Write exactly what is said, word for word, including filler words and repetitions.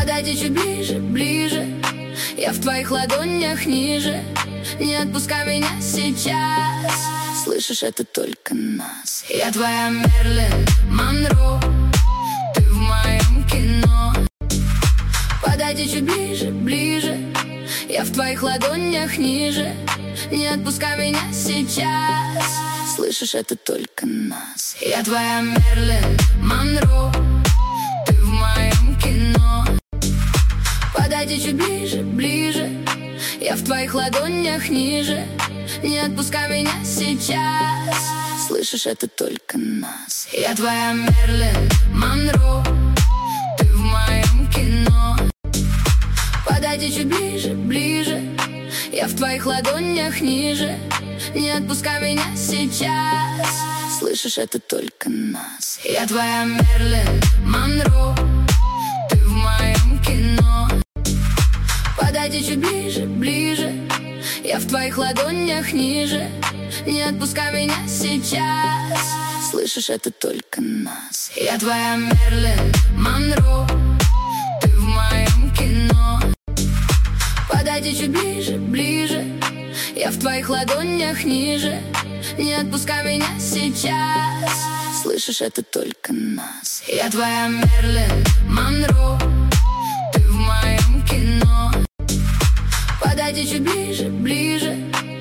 Подойди чуть ближе, ближе. Я в твоих ладонях ниже. Не отпускай меня сейчас. Слышишь, это только нас. Я твоя Мерлин Монро. Ты в моем кино. Подойди чуть ближе, ближе. Я в твоих ладонях ниже. Не отпускай меня сейчас. Слышишь, это только нас. Я твоя Мерлин Монро. Ты в моем кино. Подойди чуть ближе, ближе. Я в твоих ладонях ниже. Не отпускай меня сейчас. Слышишь, это только нас. Я твоя Мерлин Монро. Ты в моем кино. Подойди чуть ближе, ближе. Я в твоих ладонях ниже. Не отпускай меня сейчас. Слышишь, это только нас. Я твоя Мерлин Монро. Ты в моем кино. Подойди чуть ближе, ближе. Я в твоих ладонях ниже. Не отпускай меня сейчас. Слышишь, это только нас. Я твоя Мерлин Монро. Ты в моем кино. Подойди чуть ближе, ближе. Я в твоих ладонях ниже. Не отпускай меня сейчас. Слышишь, это только нас. Я твоя Мерлин Монро. Ты в моем кино. Подойди чуть ближе, ближе.